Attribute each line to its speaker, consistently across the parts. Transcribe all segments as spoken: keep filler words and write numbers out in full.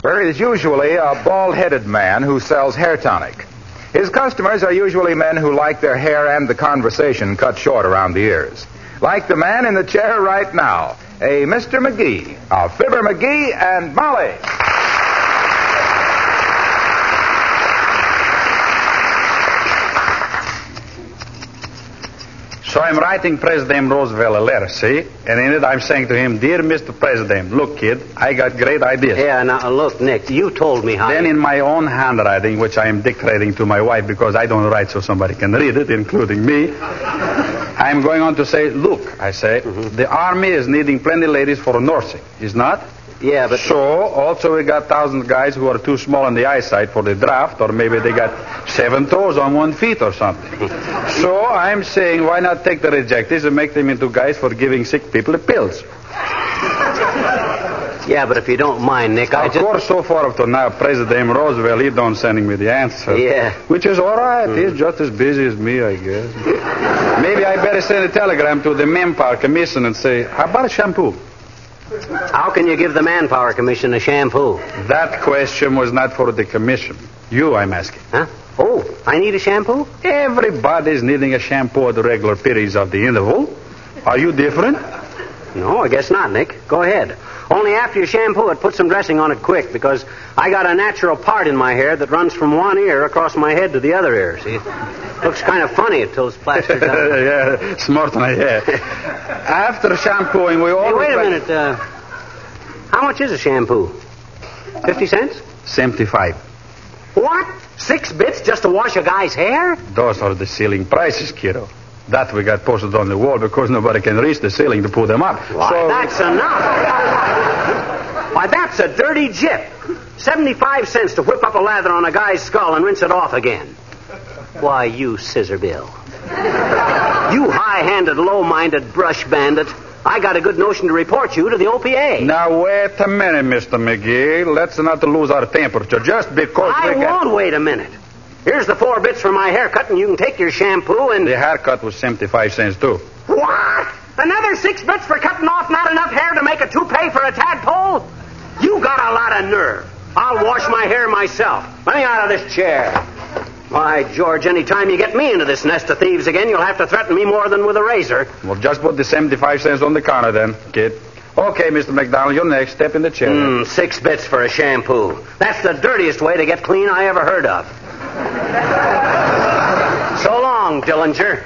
Speaker 1: barber is usually a bald-headed man who sells hair tonic. His customers are usually men who like their hair and the conversation cut short around the ears. Like the man in the chair right now, a Mister McGee of Fibber McGee and Molly.
Speaker 2: So I'm writing President Roosevelt a letter, see? And in it I'm saying to him, Dear Mister President, look, kid, I got great ideas.
Speaker 3: Yeah, now, look, Nick, you told me how...
Speaker 2: Then in my own handwriting, which I am dictating to my wife because I don't write so somebody can read it, including me, I'm going on to say, look, I say, mm-hmm. the Army is needing plenty ladies for nursing, is not?
Speaker 3: Yeah, but...
Speaker 2: So, also we got thousand guys who are too small on the eyesight for the draft, or maybe they got seven toes on one feet or something. So, I'm saying, why not take the rejectees and make them into guys for giving sick people the pills?
Speaker 3: Yeah, but if you don't mind, Nick, I
Speaker 2: of
Speaker 3: just...
Speaker 2: Of course, so far up to now, President Roosevelt, he don't sending me the answer.
Speaker 3: Yeah.
Speaker 2: Which is all right. Mm. He's just as busy as me, I guess. Maybe I better send a telegram to the Manpower Commission and say, how about a shampoo?
Speaker 3: How can you give the Manpower Commission a shampoo?
Speaker 2: That question was not for the commission. You, I'm asking.
Speaker 3: Huh? Oh, I need a shampoo?
Speaker 2: Everybody's needing a shampoo at the regular periods of the interval. Are you different?
Speaker 3: No, I guess not, Nick. Go ahead. Only after you shampoo it, put some dressing on it quick, because I got a natural part in my hair that runs from one ear across my head to the other ear, see? Looks kind of funny until it's plastered down.
Speaker 2: Yeah, smart one, yeah. After shampooing, we always...
Speaker 3: Hey, wait a minute. Uh, how much is a shampoo? Fifty cents?
Speaker 2: Seventy-five.
Speaker 3: What? Six bits just to wash a guy's hair?
Speaker 2: Those are the ceiling prices, kiddo. That we got posted on the wall because nobody can reach the ceiling to pull them up.
Speaker 3: Why, so... that's enough. Why, that's a dirty jip. Seventy-five cents to whip up a lather on a guy's skull and rinse it off again. Why, you scissor bill. You high-handed, low-minded brush bandit. I got a good notion to report you to the O P A.
Speaker 2: Now, wait a minute, Mister McGee. Let's not lose our temperature just because
Speaker 3: I
Speaker 2: we got...
Speaker 3: won't wait a minute. Here's the four bits for my haircut, and you can take your shampoo and...
Speaker 2: The haircut was seventy-five cents, too.
Speaker 3: What? Another six bits for cutting off not enough hair to make a toupee for a tadpole? You got a lot of nerve. I'll wash my hair myself. Let me out of this chair. Why, George, any time you get me into this nest of thieves again, you'll have to threaten me more than with a razor.
Speaker 2: Well, just put the seventy-five cents on the counter then, kid. Okay, Mister McDonald, you're next. Step in the chair.
Speaker 3: Mm, six bits for a shampoo. That's the dirtiest way to get clean I ever heard of. So long, Dillinger.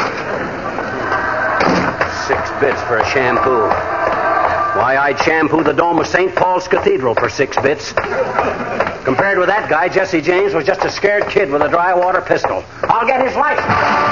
Speaker 3: Six bits for a shampoo. Why, I'd shampoo the dome of Saint Paul's Cathedral for six bits. Compared with that guy, Jesse James was just a scared kid with a dry water pistol. I'll get his license.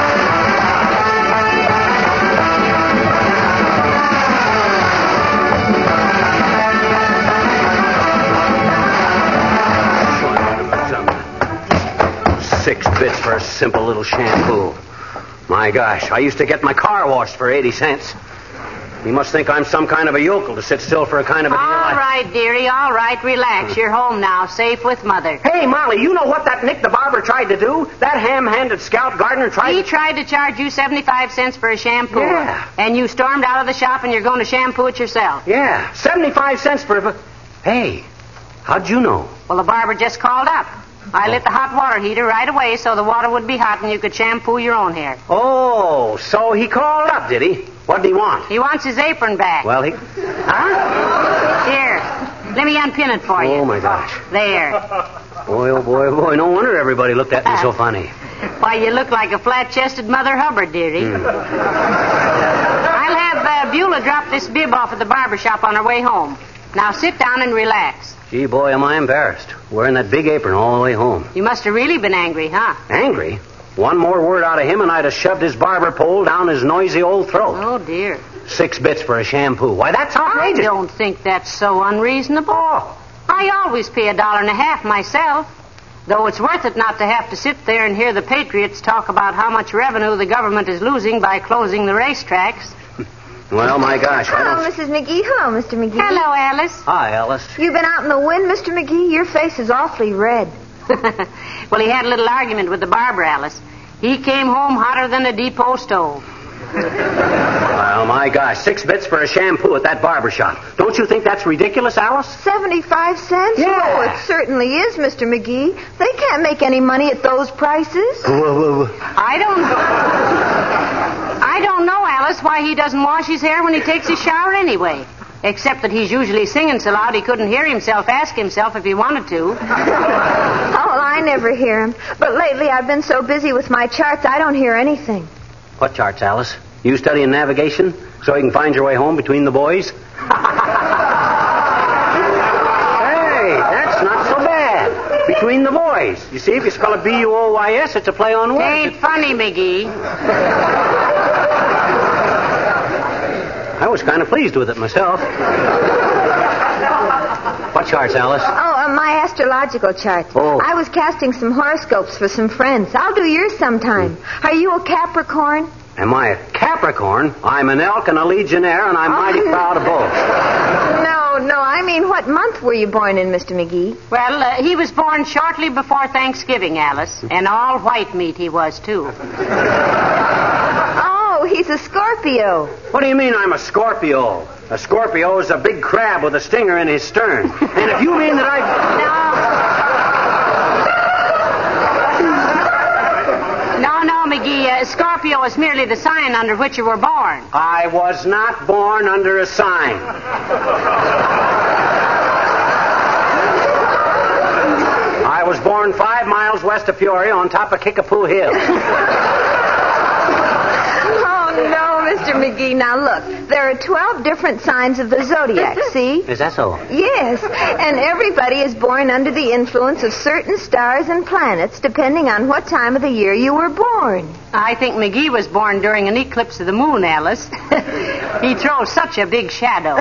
Speaker 3: Six bits for a simple little shampoo. My gosh, I used to get my car washed for eighty cents. You must think I'm some kind of a yokel to sit still for a kind of a deal.
Speaker 4: All right, dearie, all right. Relax. You're home now, safe with Mother.
Speaker 3: Hey, Molly, you know what that Nick the barber tried to do? That ham-handed scout gardener tried
Speaker 4: He
Speaker 3: to...
Speaker 4: tried to charge you seventy-five cents for a shampoo.
Speaker 3: Yeah.
Speaker 4: And you stormed out of the shop and you're going to shampoo it yourself.
Speaker 3: Yeah, seventy-five cents for... a... Hey, how'd you know?
Speaker 4: Well, the barber just called up. I lit the hot water heater right away so the water would be hot and you could shampoo your own hair.
Speaker 3: Oh, so he called up, did he? What did he want?
Speaker 4: He wants his apron back.
Speaker 3: Well, he... Huh?
Speaker 4: Here, let me unpin it for you.
Speaker 3: Oh, my gosh.
Speaker 4: There.
Speaker 3: Boy, oh, boy, oh, boy. No wonder everybody looked at me so funny.
Speaker 4: Why, you look like a flat-chested Mother Hubbard, dearie. Mm. I'll have uh, Beulah drop this bib off at the barber shop on her way home. Now sit down and relax.
Speaker 3: Gee, boy, am I embarrassed. Wearing that big apron all the way home.
Speaker 4: You must have really been angry, huh?
Speaker 3: Angry? One more word out of him and I'd have shoved his barber pole down his noisy old throat.
Speaker 4: Oh, dear.
Speaker 3: Six bits for a shampoo. Why, that's outrageous.
Speaker 4: I don't think that's so unreasonable.
Speaker 3: Oh.
Speaker 4: I always pay a dollar and a half myself. Though it's worth it not to have to sit there and hear the patriots talk about how much revenue the government is losing by closing the racetracks.
Speaker 3: Well, my gosh.
Speaker 5: Hello,
Speaker 3: I don't...
Speaker 5: Missus McGee. Hello, Mister McGee.
Speaker 4: Hello, Alice.
Speaker 3: Hi, Alice.
Speaker 5: You've been out in the wind, Mister McGee? Your face is awfully red.
Speaker 4: Well, he had a little argument with the barber, Alice. He came home hotter than a depot stove.
Speaker 3: I Oh, my gosh. Six bits for a shampoo at that barber shop. Don't you think that's ridiculous, Alice?
Speaker 5: seventy-five cents?
Speaker 3: Yeah.
Speaker 5: Oh, it certainly is, Mister McGee. They can't make any money at those prices.
Speaker 4: I don't... I don't know, Alice, why he doesn't wash his hair when he takes his shower anyway. Except that he's usually singing so loud he couldn't hear himself ask himself if he wanted to.
Speaker 5: Oh, well, I never hear him. But lately I've been so busy with my charts, I don't hear anything.
Speaker 3: What charts, Alice? You studying navigation so you can find your way home between the boys? Hey, that's not so bad. Between the boys. You see, if you spell it B U O Y S, it's a play on words.
Speaker 4: Ain't funny, McGee.
Speaker 3: I was kind of pleased with it myself. What charts, Alice?
Speaker 5: Oh, uh, my astrological chart.
Speaker 3: Oh.
Speaker 5: I was casting some horoscopes for some friends. I'll do yours sometime.
Speaker 3: Hmm.
Speaker 5: Are you a Capricorn?
Speaker 3: Am I a Capricorn? I'm an elk and a legionnaire, and I'm mighty
Speaker 5: Oh.
Speaker 3: proud of both.
Speaker 5: No, no, I mean, what month were you born in, Mister McGee?
Speaker 4: Well, uh, he was born shortly before Thanksgiving, Alice. And all white meat he was, too.
Speaker 5: Oh, he's a Scorpio.
Speaker 3: What do you mean I'm a Scorpio? A Scorpio is a big crab with a stinger in his stern. And if you mean that I...
Speaker 4: No, no, McGee. Uh, Scorpio is merely the sign under which you were born.
Speaker 3: I was not born under a sign. I was born five miles west of Peoria on top of Kickapoo Hill.
Speaker 5: Oh, no, Mister McGee. Now, look, there are twelve different signs of the zodiac, see?
Speaker 3: Is that so?
Speaker 5: Yes, and everybody is born under the influence of certain stars and planets, depending on what time of the year you were born.
Speaker 4: I think McGee was born during an eclipse of the moon, Alice. He throws such a big shadow.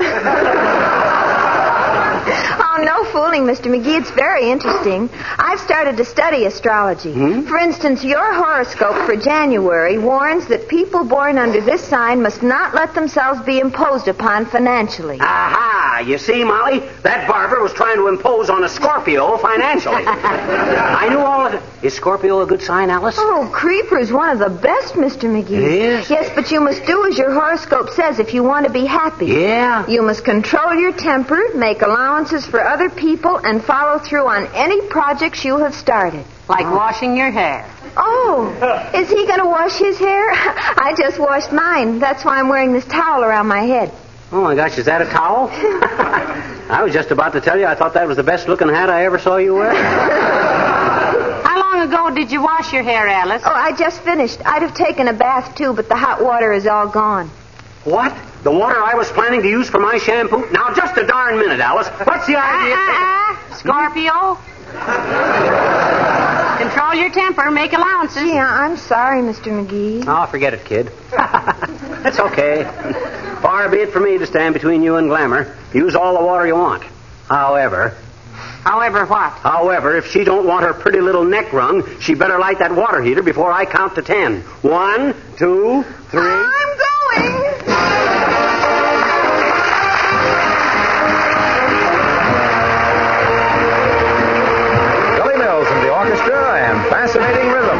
Speaker 5: Oh, no fooling, Mister McGee. It's very interesting. I've started to study astrology.
Speaker 3: Hmm?
Speaker 5: For instance, your horoscope for January warns that people born under this sign must not let themselves be imposed upon financially.
Speaker 3: Aha! You see, Molly? That barber was trying to impose on a Scorpio financially. I knew all of it. Is Scorpio a good sign, Alice?
Speaker 5: Oh, Creeper's one of the best, Mister McGee.
Speaker 3: It is?
Speaker 5: Yes, but you must do as your horoscope says if you want to be happy.
Speaker 3: Yeah?
Speaker 5: You must control your temper, make allowances for other people, and follow through on any projects you have started.
Speaker 4: Like washing your hair.
Speaker 5: Oh, is he going to wash his hair? I just washed mine. That's why I'm wearing this towel around my head.
Speaker 3: Oh, my gosh, is that a towel? I was just about to tell you I thought that was the best-looking hat I ever saw you wear.
Speaker 4: How long ago did you wash your hair, Alice?
Speaker 5: Oh, I just finished. I'd have taken a bath, too, but the hot water is all gone.
Speaker 3: What? The water I was planning to use for my shampoo? Now, just a darn minute, Alice. What's the idea?
Speaker 4: Ah, ah, ah. Scorpio? Control your temper. Make allowances.
Speaker 5: Yeah, I'm sorry, Mister McGee.
Speaker 3: Oh, forget it, kid. It's okay. Far be it from me to stand between you and glamour. Use all the water you want. However...
Speaker 4: However what?
Speaker 3: However, if she don't want her pretty little neck wrung, she better light that water heater before I count to ten. One, two, three...
Speaker 5: I'm going!
Speaker 1: Billy Mills and the orchestra and Fascinating Rhythm.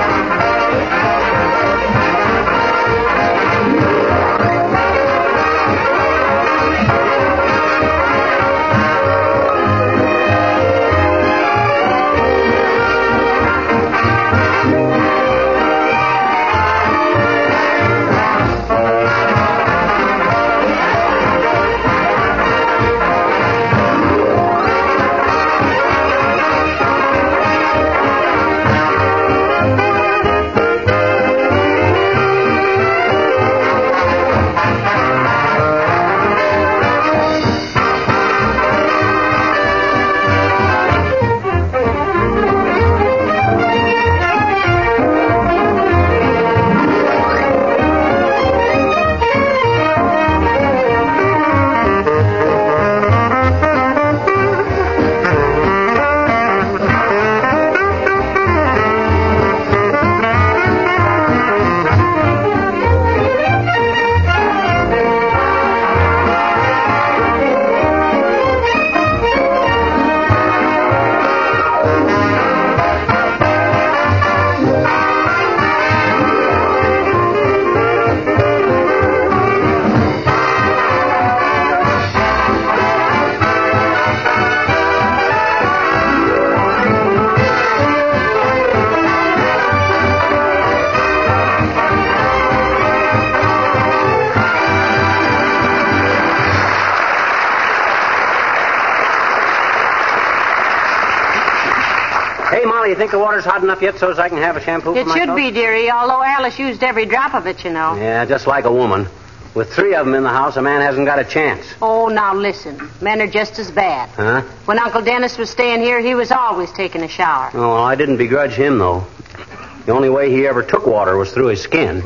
Speaker 3: Hey, Molly, you think the water's hot enough yet so as I can have a shampoo for
Speaker 4: It
Speaker 3: myself?
Speaker 4: should be, dearie, although Alice used every drop of it, you know.
Speaker 3: Yeah, just like a woman. With three of them in the house, a man hasn't got a chance.
Speaker 4: Oh, now listen. Men are just as bad.
Speaker 3: Huh?
Speaker 4: When Uncle Dennis was staying here, he was always taking a shower.
Speaker 3: Oh, I didn't begrudge him, though. The only way he ever took water was through his skin.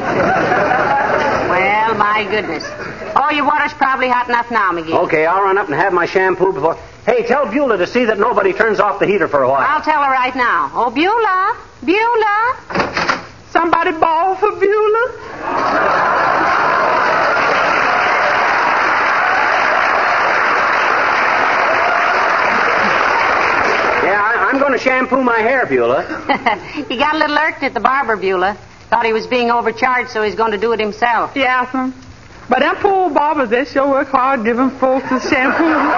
Speaker 4: Well, my goodness. Oh, your water's probably hot enough now, McGee.
Speaker 3: Okay, I'll run up and have my shampoo before... Hey, tell Beulah to see that nobody turns off the heater for a while.
Speaker 4: I'll tell her right now. Oh, Beulah! Beulah!
Speaker 6: Somebody bawl for Beulah?
Speaker 3: Yeah, I, I'm going to shampoo my hair, Beulah.
Speaker 4: He got a little irked at the barber, Beulah. Thought he was being overcharged, so he's going to do it himself.
Speaker 6: Yeah, son. But them poor barbers, they sure work hard giving folks the shampoo.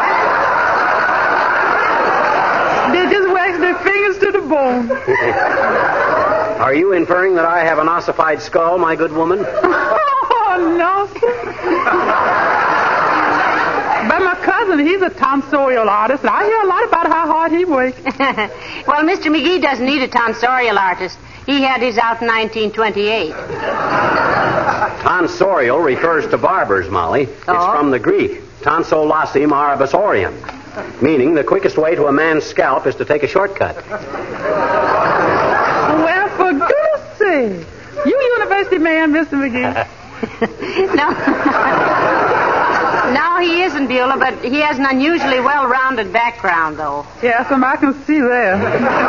Speaker 6: They just wax their fingers to the bone.
Speaker 3: Are you inferring that I have an ossified skull, my good woman?
Speaker 6: Oh, no, sir. But my cousin, he's a tonsorial artist, and I hear a lot about how hard he works.
Speaker 4: Well, Mister McGee doesn't need a tonsorial artist. He had his out in nineteen twenty-eight.
Speaker 3: Tonsorial refers to barbers, Molly. It's
Speaker 4: Oh?
Speaker 3: from the Greek, tonsolosim arabisorium, meaning the quickest way to a man's scalp is to take a shortcut.
Speaker 6: Well, for goodness sake. You university man, Mister McGee.
Speaker 4: No. No, he isn't, Beulah, but he has an unusually well-rounded background, though.
Speaker 6: Yes, and I can see that.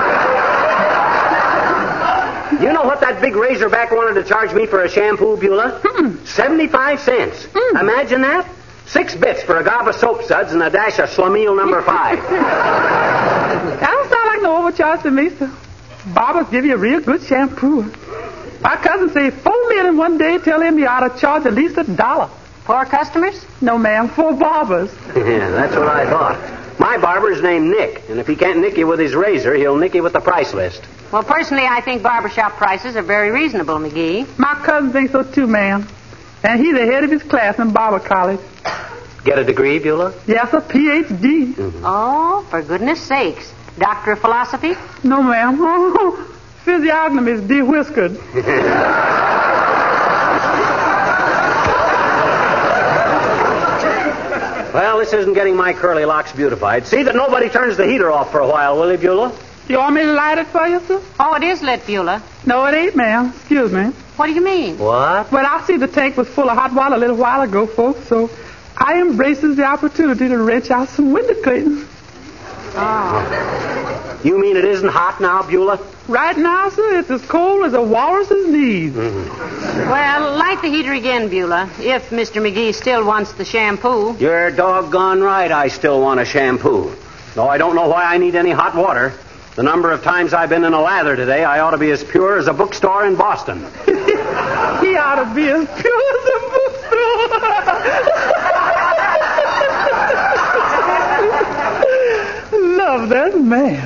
Speaker 3: You know what that big razorback wanted to charge me for a shampoo, Beulah?
Speaker 6: Mm.
Speaker 3: seventy-five cents.
Speaker 6: Mm.
Speaker 3: Imagine that. Six bits for a gob of soap suds and a dash of Schlemiel number five.
Speaker 6: That don't sound like no overcharge to me, sir. Barbers give you a real good shampoo. My cousin saved four men in one day. Tell him you ought to charge at least a dollar.
Speaker 4: Four customers?
Speaker 6: No, ma'am, four barbers.
Speaker 3: Yeah, that's what I thought. My barber's named Nick, and if he can't nick you with his razor, he'll nick you with the price list.
Speaker 4: Well, personally, I think barbershop prices are very reasonable, McGee.
Speaker 6: My cousin thinks so, too, ma'am. And he's ahead of his class in barber college.
Speaker 3: Get a degree, Beulah?
Speaker 6: Yes, a P H D.
Speaker 3: Mm-hmm.
Speaker 4: Oh, for goodness sakes. Doctor of philosophy?
Speaker 6: No, ma'am. Oh, physiognomy is de-whiskered.
Speaker 3: Well, this isn't getting my curly locks beautified. See that nobody turns the heater off for a while, will you, Beulah?
Speaker 6: You want me to light it for you, sir?
Speaker 4: Oh, it is lit, Beulah.
Speaker 6: No, it ain't, ma'am. Excuse me.
Speaker 4: What do you mean?
Speaker 3: What?
Speaker 6: Well, I see the tank was full of hot water a little while ago, folks, so I embraces the opportunity to wrench out some window curtains.
Speaker 4: Oh.
Speaker 3: You mean it isn't hot now, Beulah?
Speaker 6: Right now, sir, it's as cold as a walrus's knees.
Speaker 3: Mm-hmm.
Speaker 4: Well, light the heater again, Beulah, if Mister McGee still wants the shampoo.
Speaker 3: You're doggone right I still want a shampoo. Though I don't know why I need any hot water. The number of times I've been in a lather today, I ought to be as pure as a bookstore in Boston.
Speaker 6: He ought to be as pure as a bookstore. Love that man.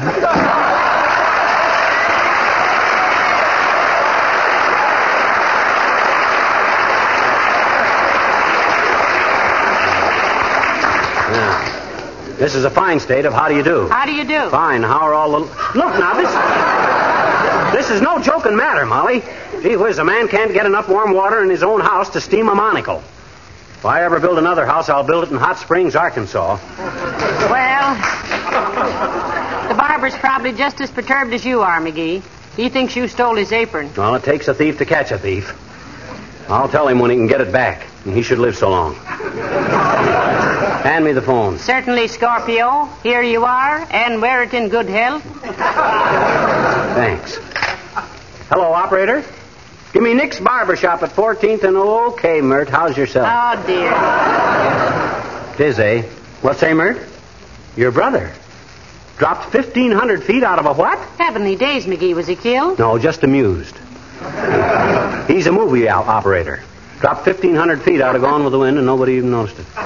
Speaker 3: This is a fine state of how do you do.
Speaker 4: How do you do?
Speaker 3: Fine. How are all the... Look, now, this... This is no joking matter, Molly. Gee whiz, a man can't get enough warm water in his own house to steam a monocle. If I ever build another house, I'll build it in Hot Springs, Arkansas.
Speaker 4: Well, the barber's probably just as perturbed as you are, McGee. He thinks you stole his apron.
Speaker 3: Well, it takes a thief to catch a thief. I'll tell him when he can get it back. And he should live so long. Hand me the phone.
Speaker 4: Certainly, Scorpio. Here you are, and wear it in good health.
Speaker 3: Thanks. Hello, operator. Give me Nick's Barbershop at fourteenth and... Okay, Mert, how's yourself?
Speaker 4: Oh, dear.
Speaker 3: Tis, eh? What's say, Mert? Your brother. Dropped fifteen hundred feet out of a what?
Speaker 4: Heavenly days, McGee. Was he killed?
Speaker 3: No, just amused. He's a movie op- operator. Dropped fifteen hundred feet out of Gone with the Wind and nobody even noticed it.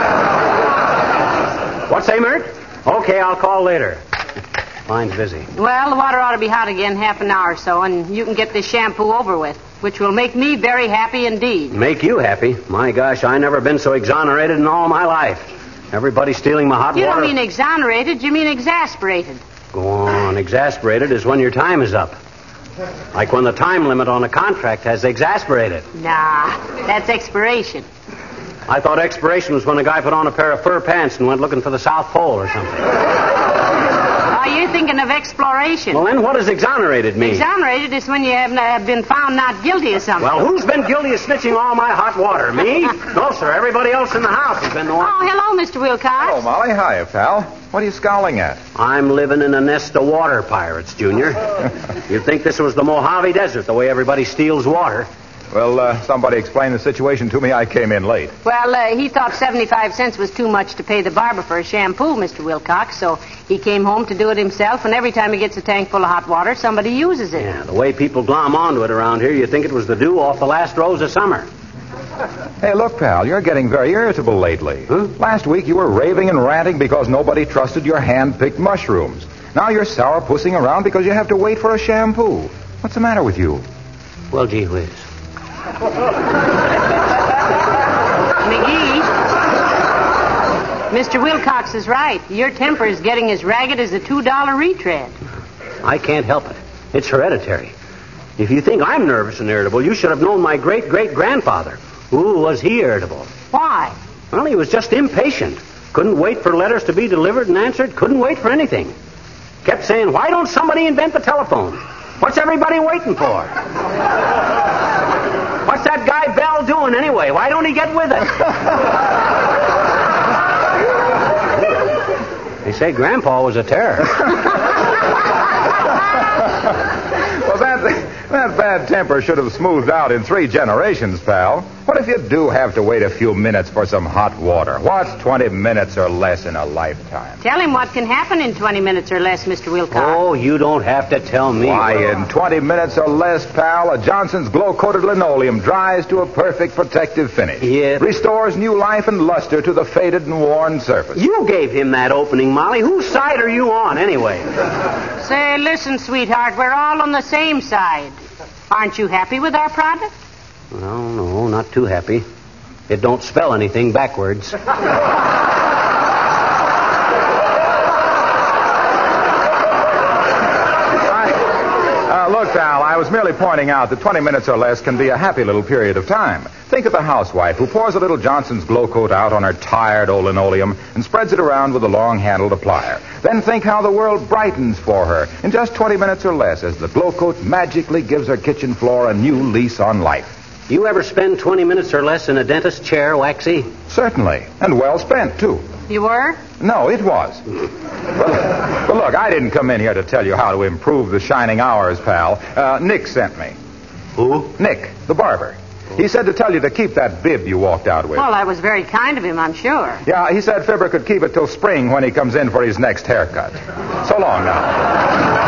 Speaker 3: What say, Mert? Okay, I'll call later. Mine's busy.
Speaker 4: Well, the water ought to be hot again half an hour or so, and you can get this shampoo over with, which will make me very happy indeed.
Speaker 3: Make you happy? My gosh, I never been so exonerated in all my life. Everybody stealing my hot
Speaker 4: You
Speaker 3: water.
Speaker 4: don't mean exonerated, you mean exasperated.
Speaker 3: Go on. Exasperated is when your time is up. Like when the time limit on a contract has exasperated.
Speaker 4: Nah, that's expiration.
Speaker 3: I thought expiration was when a guy put on a pair of fur pants and went looking for the South Pole or something.
Speaker 4: Oh, you're thinking of exploration.
Speaker 3: Well, then what does exonerated mean?
Speaker 4: Exonerated is when you have have been found not guilty of something.
Speaker 3: Well, who's been guilty of snitching all my hot water? Me? No, sir. Everybody else in the house has been the one.
Speaker 4: Oh, hello, Mister Wilcox.
Speaker 1: Oh, Molly. Hiya, pal. What are you scowling at?
Speaker 3: I'm living in a nest of water pirates, Junior. You'd think this was the Mojave Desert, the way everybody steals water.
Speaker 1: Well, uh, somebody explained the situation to me. I came in late.
Speaker 4: Well, uh, he thought seventy-five cents was too much to pay the barber for a shampoo, Mister Wilcox, so he came home to do it himself, and every time he gets a tank full of hot water, somebody uses it.
Speaker 3: Yeah, the way people glom onto it around here, you'd think it was the dew off the last rose of summer.
Speaker 1: Hey, look, pal, you're getting very irritable lately.
Speaker 3: Huh?
Speaker 1: Last week you were raving and ranting because nobody trusted your hand-picked mushrooms. Now you're sourpussing around because you have to wait for a shampoo. What's the matter with you?
Speaker 3: Well, gee whiz.
Speaker 4: McGee, Mister Wilcox is right. Your temper is getting as ragged as a two-dollar retread.
Speaker 3: I can't help it. It's hereditary. If you think I'm nervous and irritable, you should have known my great-great-grandfather. Ooh, was he irritable?
Speaker 4: Why?
Speaker 3: Well, he was just impatient. Couldn't wait for letters to be delivered and answered. Couldn't wait for anything. Kept saying, why don't somebody invent the telephone? What's everybody waiting for? What's that guy Bell doing anyway? Why don't he get with it? They say Grandpa was a terror.
Speaker 1: Well, that, that bad temper should have smoothed out in three generations, pal. What if you do have to wait a few minutes for some hot water? What's twenty minutes or less in a lifetime?
Speaker 4: Tell him what can happen in twenty minutes or less, Mister Wilcox.
Speaker 3: Oh, you don't have to tell me.
Speaker 1: Why, in twenty minutes or less, pal, a Johnson's glow-coated linoleum dries to a perfect protective finish.
Speaker 3: Yeah.
Speaker 1: Restores new life and luster to the faded and worn surface.
Speaker 3: You gave him that opening, Molly. Whose side are you on, anyway?
Speaker 4: Say, listen, sweetheart, we're all on the same side. Aren't you happy with our product?
Speaker 3: Well, no, not too happy. It don't spell anything backwards.
Speaker 1: Uh, look, pal, I was merely pointing out that twenty minutes or less can be a happy little period of time. Think of the housewife who pours a little Johnson's Glow Coat out on her tired old linoleum and spreads it around with a long-handled plier. Then think how the world brightens for her in just twenty minutes or less as the Glow Coat magically gives her kitchen floor a new lease on life.
Speaker 3: You ever spend twenty minutes or less in a dentist's chair, Waxy?
Speaker 1: Certainly, and well spent, too.
Speaker 4: You were?
Speaker 1: No, it was. But, but look, I didn't come in here to tell you how to improve the shining hours, pal. Uh, Nick sent me.
Speaker 3: Who?
Speaker 1: Nick, the barber. He said to tell you to keep that bib you walked out with.
Speaker 4: Well, that was very kind of him, I'm sure.
Speaker 1: Yeah, he said Fibber could keep it till spring when he comes in for his next haircut. So long now.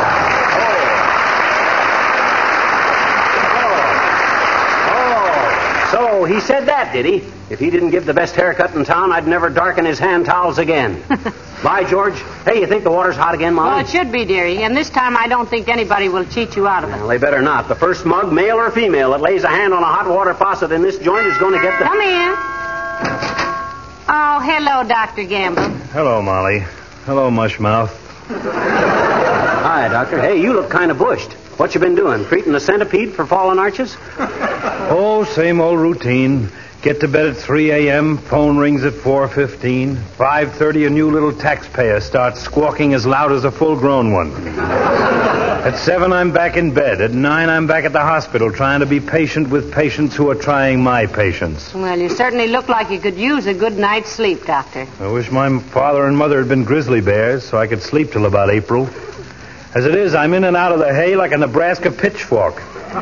Speaker 3: So he said that, did he? If he didn't give the best haircut in town, I'd never darken his hand towels again. Bye, George. Hey, you think the water's hot again, Molly?
Speaker 4: Well, it should be, dearie. And this time I don't think anybody will cheat you out of it.
Speaker 3: Well, they better not. The first mug, male or female, that lays a hand on a hot water faucet in this joint is going to get the...
Speaker 4: Come in. Oh, hello, Doctor Gamble.
Speaker 7: Hello, Molly. Hello, Mushmouth.
Speaker 3: Hi, Doctor. Hey, you look kind of bushed. What you been doing? Treating the centipede for fallen arches?
Speaker 7: Oh, same old routine. Get to bed at three a.m., phone rings at four fifteen. five thirty, a new little taxpayer starts squawking as loud as a full-grown one. At seven, I'm back in bed. At nine, I'm back at the hospital trying to be patient with patients who are trying my patience.
Speaker 4: Well, you certainly look like you could use a good night's sleep, Doctor.
Speaker 7: I wish my father and mother had been grizzly bears so I could sleep till about April. As it is, I'm in and out of the hay like a Nebraska pitchfork.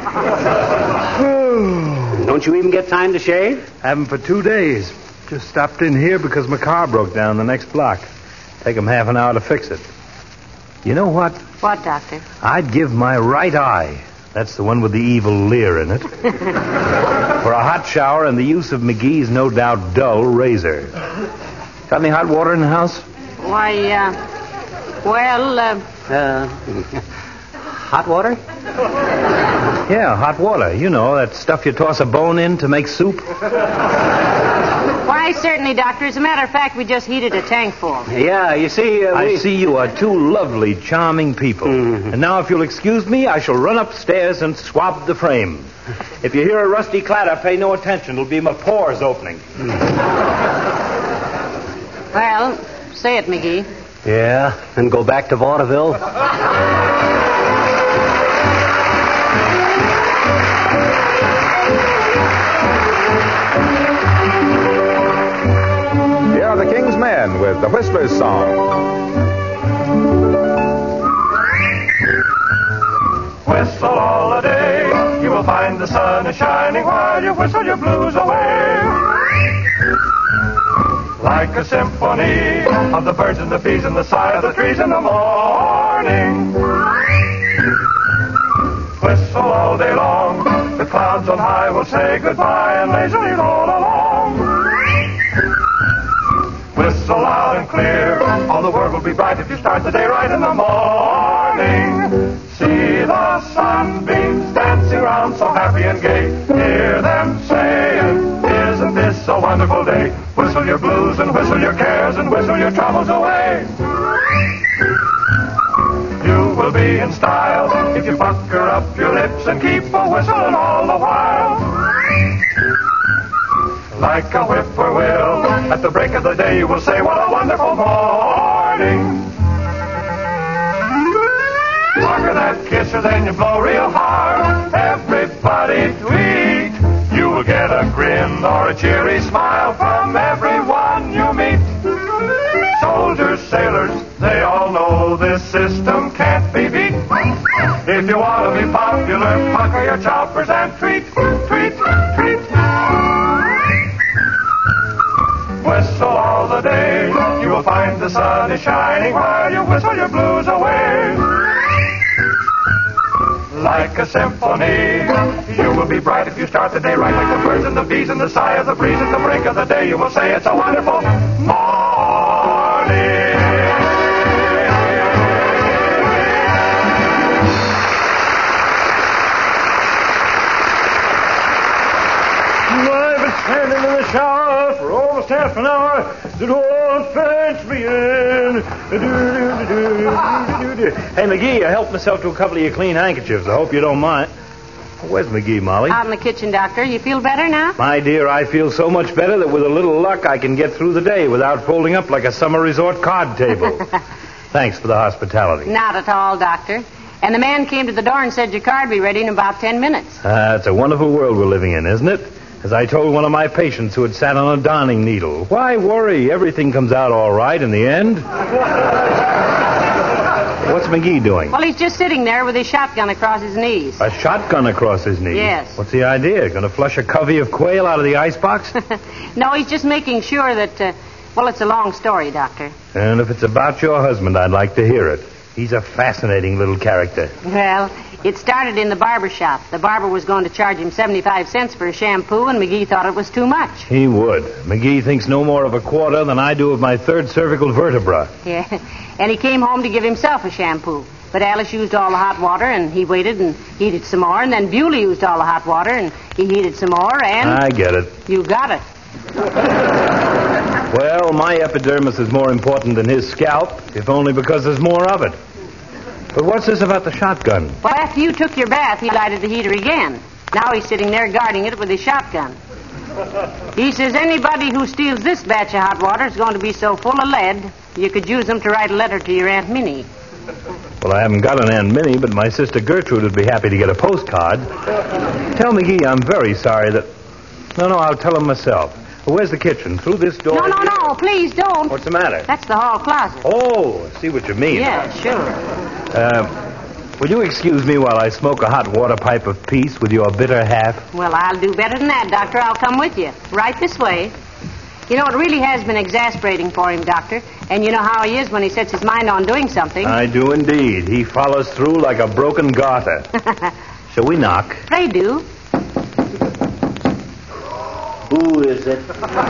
Speaker 3: Don't you even get time to shave?
Speaker 7: Haven't for two days. Just stopped in here because my car broke down the next block. Take 'em half an hour to fix it. You know what?
Speaker 4: What, Doctor?
Speaker 7: I'd give my right eye, that's the one with the evil leer in it, for a hot shower and the use of McGee's no doubt dull razor. Got any hot water in the house?
Speaker 4: Why, uh, well, uh...
Speaker 3: Uh, hot water?
Speaker 7: Yeah, hot water. You know, that stuff you toss a bone in to make soup.
Speaker 4: Why, Why, certainly, Doctor. As a matter of fact, we just heated a tank full.
Speaker 3: Yeah, you see, uh,
Speaker 7: I
Speaker 3: we...
Speaker 7: see you are two lovely, charming people.
Speaker 3: Mhm.
Speaker 7: And now, if you'll excuse me, I shall run upstairs and swab the frame. If you hear a rusty clatter, pay no attention. It'll be my pores opening.
Speaker 4: Well, say it, McGee.
Speaker 3: Yeah, and go back to vaudeville?
Speaker 1: Here are the King's Men with the Whistler's Song.
Speaker 8: Whistle all the day, you will find the sun is shining while you whistle your blues away. Like a symphony of the birds and the bees and the sigh of the trees in the morning. Whistle all day long, the clouds on high will say goodbye and lazily roll along. Whistle loud and clear, all the world will be bright if you start the day right in the morning. See the sunbeams dancing around so happy and gay. Hear them saying, isn't this a wonderful day? Whistle your blues and whistle your cares and whistle your troubles away. You will be in style if you pucker up your lips and keep a whistling all the while. Like a whippoorwill, at the break of the day you will say, what a wonderful morning. Pucker that kisser, then you blow real hard. Everybody tweet. You will get a grin or a cheery smile from everyone you meet. Soldiers, sailors, they all know this system can't be beat. If you want to be popular, pucker your choppers and tweet, tweet, tweet. Whistle all the day, you will find the sun is shining while you whistle your blues away. Like a symphony, you will be bright if you start the day right, like the birds and the bees and the sigh of the breeze at the break of the day. You will say it's a wonderful morning.
Speaker 7: I've been standing in the shower for almost half an hour. The door fence me in. Hey, McGee, I helped myself to a couple of your clean handkerchiefs. I hope you don't mind. Where's McGee, Molly?
Speaker 4: Out in the kitchen, Doctor. You feel better now?
Speaker 7: My dear, I feel so much better that with a little luck I can get through the day without folding up like a summer resort card table. Thanks for the hospitality.
Speaker 4: Not at all, Doctor. And the man came to the door and said your card would be ready in about ten minutes.
Speaker 7: Ah, it's a wonderful world we're living in, isn't it? As I told one of my patients who had sat on a darning needle, why worry? Everything comes out all right in the end. What's McGee doing?
Speaker 4: Well, he's just sitting there with his shotgun across his knees.
Speaker 7: A shotgun across his knees?
Speaker 4: Yes.
Speaker 7: What's the idea? Going to flush a covey of quail out of the icebox?
Speaker 4: No, he's just making sure that, uh, well, it's a long story, Doctor.
Speaker 7: And if it's about your husband, I'd like to hear it. He's a fascinating little character.
Speaker 4: Well, it started in the barber shop. The barber was going to charge him seventy-five cents for a shampoo, and McGee thought it was too much.
Speaker 7: He would. McGee thinks no more of a quarter than I do of my third cervical vertebra.
Speaker 4: Yeah, and he came home to give himself a shampoo. But Alice used all the hot water, and he waited and heated some more, and then Bewley used all the hot water, and he heated some more, and...
Speaker 7: I get it.
Speaker 4: You got it.
Speaker 7: Well, my epidermis is more important than his scalp, if only because there's more of it. But what's this about the shotgun?
Speaker 4: Well, after you took your bath, he lighted the heater again. Now he's sitting there guarding it with his shotgun. He says anybody who steals this batch of hot water is going to be so full of lead, you could use them to write a letter to your Aunt Minnie.
Speaker 7: Well, I haven't got an Aunt Minnie, but my sister Gertrude would be happy to get a postcard. Tell McGee I'm very sorry that... No, no, I'll tell him myself. Where's the kitchen? Through this door?
Speaker 4: No, no, no, please don't.
Speaker 7: What's the matter?
Speaker 4: That's the hall closet.
Speaker 7: Oh, I see what you mean.
Speaker 4: Yeah, sure.
Speaker 7: Uh, will you excuse me while I smoke a hot water pipe of peace with your bitter half?
Speaker 4: Well, I'll do better than that, Doctor. I'll come with you. Right this way. You know, it really has been exasperating for him, Doctor. And you know how he is when he sets his mind on doing something.
Speaker 7: I do indeed. He follows through like a broken garter. Shall we knock?
Speaker 4: Pray do.
Speaker 3: Who is it?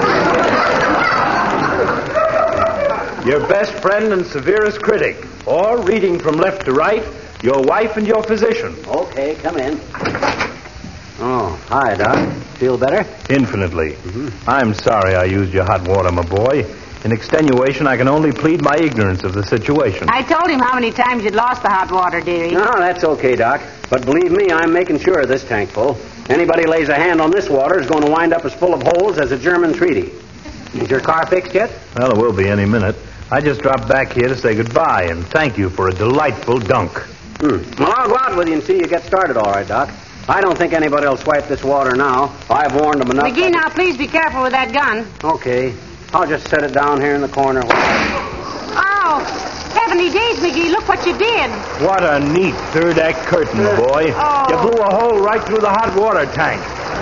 Speaker 7: Your best friend and severest critic. Or, reading from left to right, your wife and your physician.
Speaker 3: Okay, come in. Oh, hi, Doc. Feel better?
Speaker 7: Infinitely. Mm-hmm. I'm sorry I used your hot water, my boy. In extenuation, I can only plead my ignorance of the situation.
Speaker 4: I told him how many times you'd lost the hot water, dearie.
Speaker 3: No, that's okay, Doc. But believe me, I'm making sure of this tank full. Anybody lays a hand on this water is going to wind up as full of holes as a German treaty. Is your car fixed yet?
Speaker 7: Well, it will be any minute. I just dropped back here to say goodbye and thank you for a delightful dunk.
Speaker 3: Hmm. Well, I'll go out with you and see you get started all right, Doc. I don't think anybody will swipe this water now. I've warned them enough.
Speaker 4: McGee, now please be careful with that gun.
Speaker 3: Okay. I'll just set it down here in the corner.
Speaker 4: Oh, heavenly days, McGee, look what you did.
Speaker 7: What a neat third act curtain, boy.
Speaker 4: Oh.
Speaker 7: You blew a hole right through the hot water tank.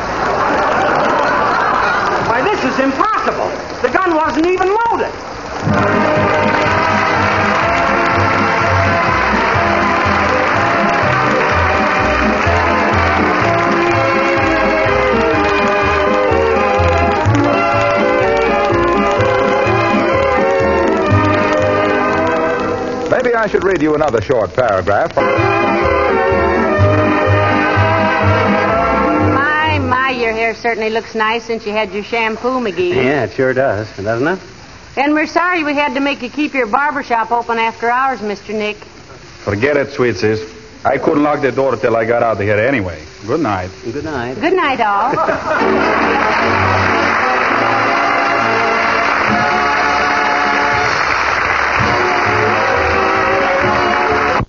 Speaker 3: Why, this is impossible. The gun wasn't even loaded.
Speaker 1: Maybe I should read you another short paragraph.
Speaker 4: My, my, your hair certainly looks nice since you had your shampoo, McGee.
Speaker 3: Yeah, it sure does, doesn't it?
Speaker 4: And we're sorry we had to make you keep your barber shop open after hours, Mister Nick.
Speaker 2: Forget it, sweet sis. I couldn't lock the door till I got out of here anyway. Good night.
Speaker 3: Good night.
Speaker 4: Good night, all.